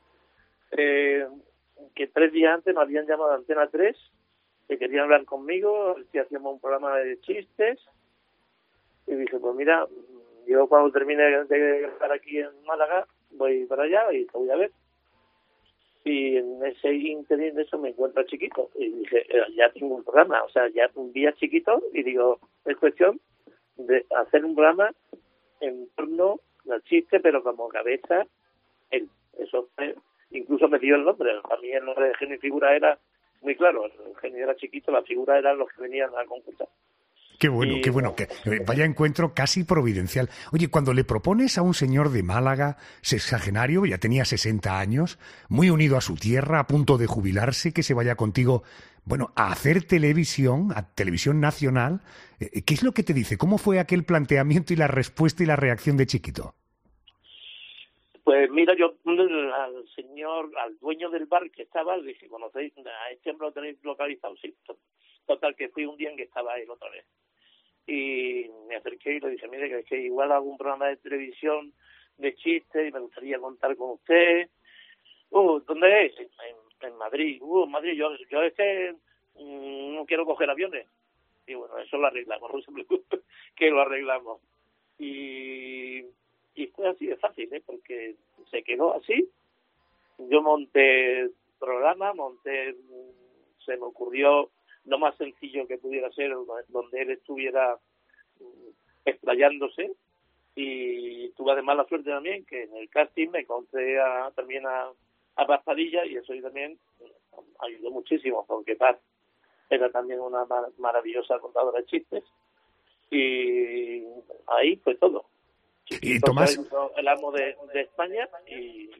que 3 días antes me habían llamado a Antena 3, que querían hablar conmigo, si hacíamos un programa de chistes, y dije: pues mira, yo cuando termine de estar aquí en Málaga voy para allá y te voy a ver. Y en ese interín de eso me encuentro a Chiquito y dije: ya tengo un programa, o sea, ya vi a Chiquito y digo, es cuestión de hacer un programa en torno al chiste, pero como cabeza él. Eso fue, incluso me dio el nombre. Para mí el nombre de Genio y Figura era muy claro. El genio era Chiquito, la figura eran los que venían a concursar. Qué bueno, que vaya encuentro casi providencial. Oye, cuando le propones a un señor de Málaga, sexagenario, ya tenía 60 años, muy unido a su tierra, a punto de jubilarse, que se vaya contigo, a hacer televisión, a televisión nacional, ¿qué es lo que te dice? ¿Cómo fue aquel planteamiento y la respuesta y la reacción de Chiquito? Pues mira, yo al dueño del bar que estaba, le dije: ¿conocéis a este hombre? ¿Lo tenéis localizado? Sí. Total, que fui un día en que estaba él otra vez. Y me acerqué y le dije: mire, que es que igual hago un programa de televisión de chistes y me gustaría contar con usted. ¿Dónde es? En Madrid. En Madrid. Yo es que no quiero coger aviones. Y bueno, eso lo arreglamos, no se preocupe, que lo arreglamos. Y fue así de fácil, porque se quedó así. Yo monté el programa, se me ocurrió lo más sencillo que pudiera ser, donde él estuviera explayándose, y tuve además la suerte también que en el casting me encontré también a Paz Padilla, y eso también ayudó muchísimo, porque Paz era también una maravillosa contadora de chistes, y ahí fue todo. Y Tomás, El amo de España, y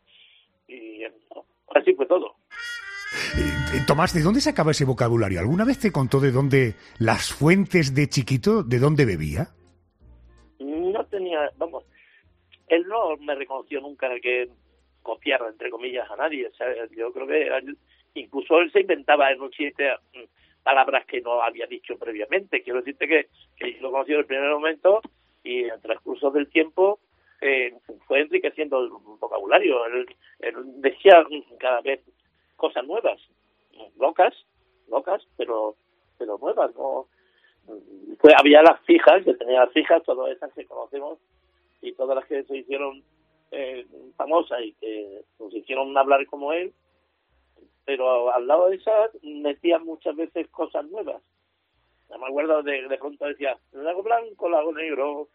así fue todo. Tomás, ¿de dónde sacaba ese vocabulario? ¿Alguna vez te contó de dónde, las fuentes de Chiquito, de dónde bebía? No tenía, vamos, él no me reconoció nunca que copiara, entre comillas, a nadie. O sea, yo creo que incluso él se inventaba en un chiste palabras que no había dicho previamente. Quiero decirte que yo lo conocí en el primer momento, y en el transcurso del tiempo fue enriqueciendo el vocabulario. Él decía cada vez cosas nuevas, locas, pero nuevas, ¿no? Había las fijas, que tenía las fijas, todas esas que conocemos, y todas las que se hicieron famosas y que nos hicieron hablar como él, pero al lado de esas metía muchas veces cosas nuevas. No me acuerdo, de pronto decía lago blanco, lago negro,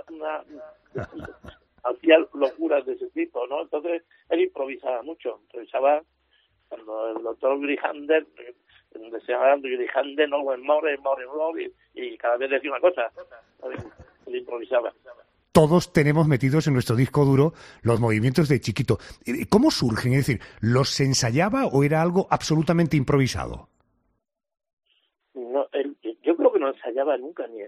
hacía locuras de ese tipo, ¿no? Entonces él improvisaba mucho, cuando el doctor Grijander decía Grijander, no, more, y cada vez decía una cosa, él improvisaba. Todos tenemos metidos en nuestro disco duro los movimientos de Chiquito. ¿Cómo surgen? Es decir, ¿los ensayaba o era algo absolutamente improvisado? No, yo creo que no ensayaba nunca, ni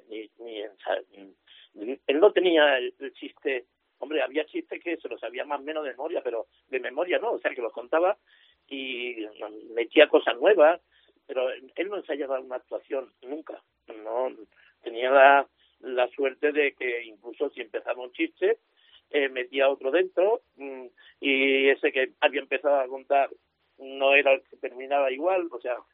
él no tenía el chiste. Hombre, había chistes que se los sabía más o menos de memoria, pero de memoria no, o sea, que los contaba y metía cosas nuevas, pero él no ensayaba una actuación nunca. No tenía la suerte de que incluso si empezaba un chiste, metía otro dentro, y ese que había empezado a contar no era el que terminaba igual. O sea,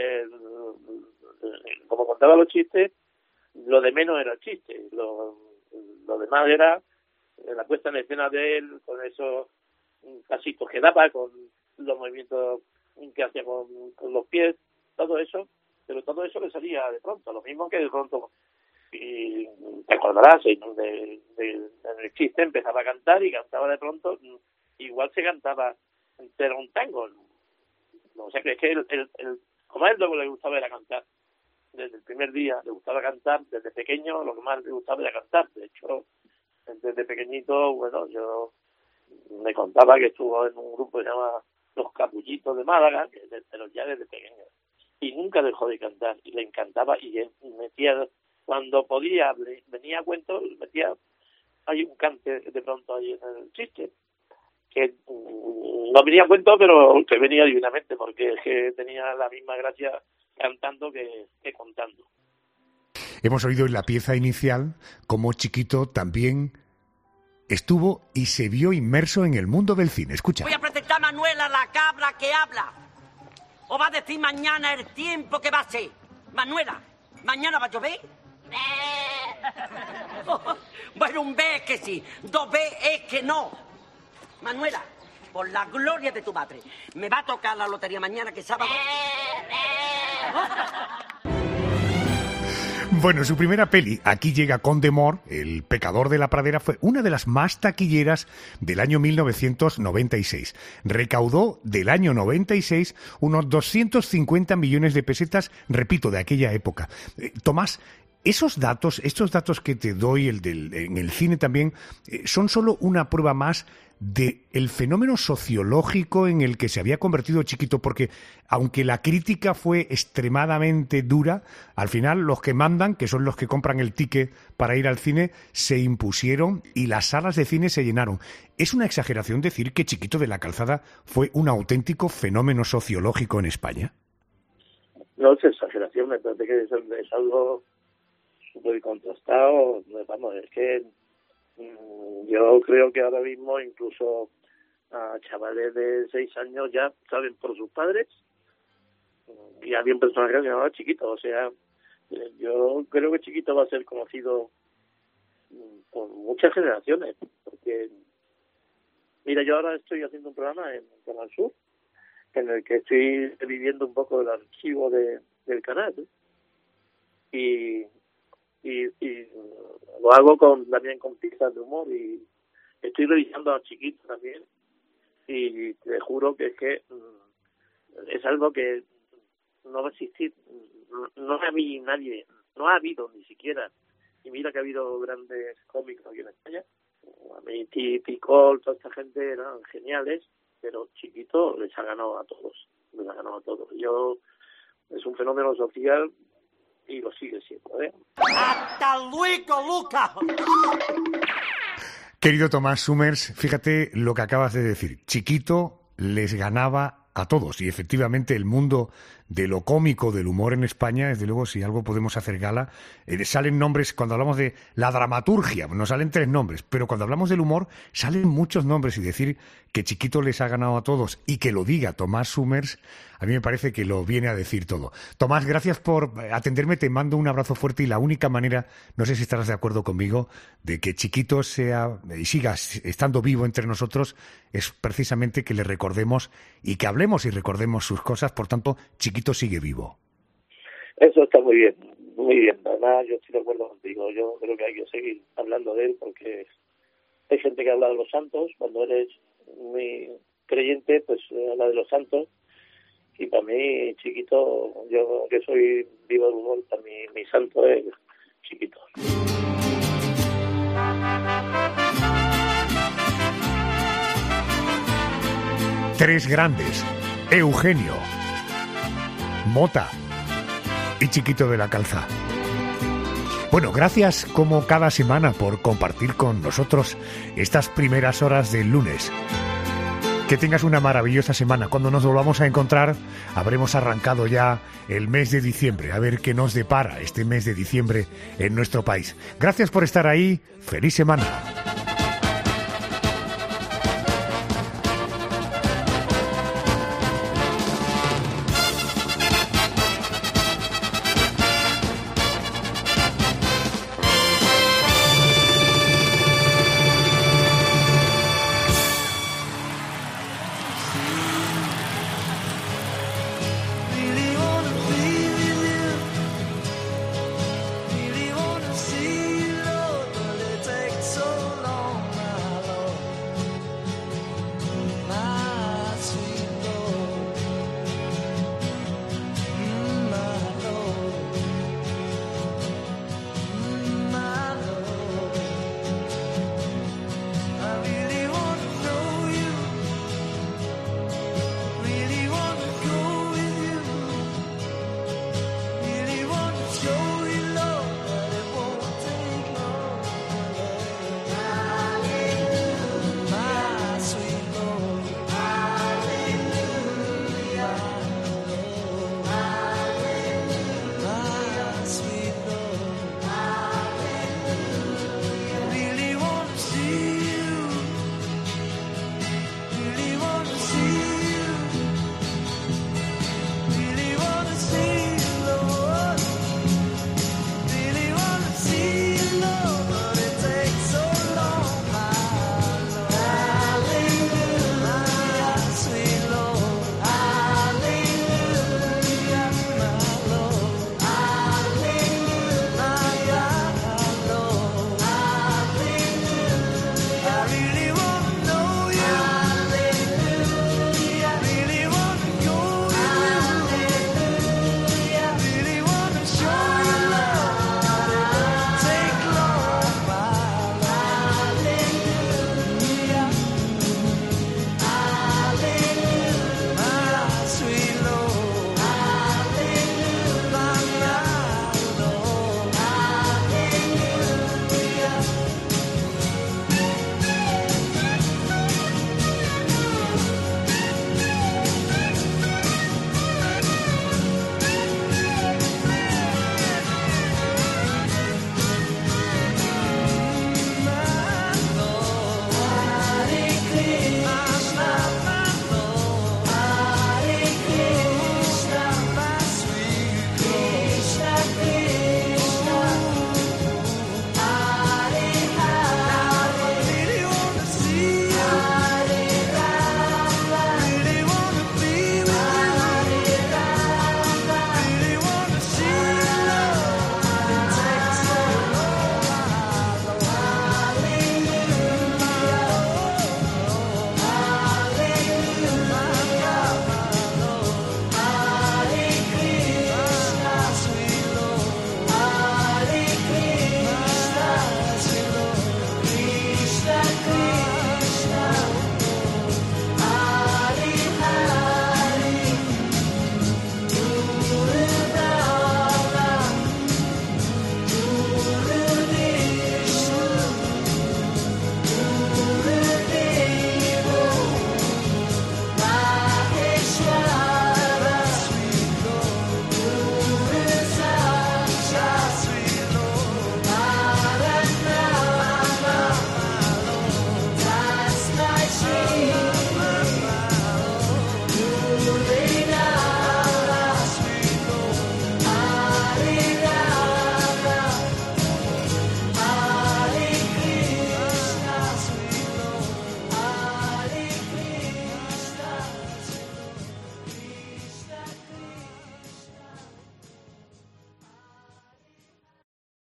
como contaba los chistes, lo de menos era el chiste, lo demás era la puesta en escena de él, con esos pasitos que daba, con los movimientos que hacía con los pies, todo eso, pero todo eso le salía de pronto, lo mismo que de pronto, y te acordarás, en el chiste empezaba a cantar y cantaba de pronto, igual se cantaba entero un tango. O sea, que es que como a él lo que le gustaba era cantar. Desde el primer día le gustaba cantar, desde pequeño lo que más le gustaba era cantar. De hecho, desde pequeñito, bueno, yo me contaba que estuvo en un grupo que se llama Los Capullitos de Málaga, pero ya desde pequeño. Y nunca dejó de cantar, y le encantaba, y él metía, cuando podía, venía a cuento, metía, hay un cante de pronto ahí en el chiste, que no venía a cuento, pero que venía divinamente, porque es que tenía la misma gracia cantando que contando. Hemos oído en la pieza inicial cómo Chiquito también estuvo y se vio inmerso en el mundo del cine. Escucha. Voy a presentar a Manuela, la cabra que habla. ¿O va a decir mañana el tiempo que va a ser? Manuela, ¿mañana va a llover? Bueno, un B es que sí, 2B es que no. Manuela, por la gloria de tu madre, me va a tocar la lotería mañana, que es sábado. Bueno, su primera peli, Aquí llega Condemor, El pecador de la pradera, fue una de las más taquilleras del año 1996. Recaudó del año 96 unos 250 millones de pesetas, repito, de aquella época. Tomás, estos datos que te doy, en el cine también, son solo una prueba más del fenómeno sociológico en el que se había convertido Chiquito, porque aunque la crítica fue extremadamente dura, al final los que mandan, que son los que compran el ticket para ir al cine, se impusieron y las salas de cine se llenaron. ¿Es una exageración decir que Chiquito de la Calzada fue un auténtico fenómeno sociológico en España? No es exageración, me parece que es algo súper contrastado. Vamos, es que yo creo que ahora mismo incluso a chavales de 6 años ya saben por sus padres, y había un personaje que se llamaba Chiquito. O sea, yo creo que Chiquito va a ser conocido por muchas generaciones, porque mira, yo ahora estoy haciendo un programa en Canal Sur en el que estoy viviendo un poco el archivo del canal, y lo hago también con pistas de humor, y estoy revisando a Chiquito también, y te juro que es algo que no va a existir no ha habido ni siquiera, y mira que ha habido grandes cómicos aquí en España, a mí Picol, toda esta gente eran geniales, pero Chiquito les ha ganado a todos. Es un fenómeno social y lo sigue siendo, ¿eh? ¡Hasta luego, Luca! Querido Tomás Summers, fíjate lo que acabas de decir. Chiquito les ganaba a todos y efectivamente el mundo de lo cómico, del humor en España, desde luego, si algo podemos hacer gala, salen nombres, cuando hablamos de la dramaturgia, nos salen 3 nombres, pero cuando hablamos del humor salen muchos nombres, y decir que Chiquito les ha ganado a todos y que lo diga Tomás Summers, a mí me parece que lo viene a decir todo. Tomás, gracias por atenderme, te mando un abrazo fuerte, y la única manera, no sé si estarás de acuerdo conmigo, de que Chiquito sea y siga estando vivo entre nosotros es precisamente que le recordemos y que hablemos y recordemos sus cosas. Por tanto, Chiquito sigue vivo. Eso está muy bien, muy bien. Además, yo estoy de acuerdo contigo. Yo creo que hay que seguir hablando de él, porque hay gente que habla de los santos. Cuando eres muy creyente, pues habla de los santos. Y para mí, Chiquito, yo que soy vivo del humor, para mí mi santo es Chiquito. Tres grandes: Eugenio, Mota y Chiquito de la Calza. Bueno, gracias como cada semana por compartir con nosotros estas primeras horas del lunes. Que tengas una maravillosa semana. Cuando nos volvamos a encontrar, habremos arrancado ya el mes de diciembre. A ver qué nos depara este mes de diciembre en nuestro país. Gracias por estar ahí. ¡Feliz semana!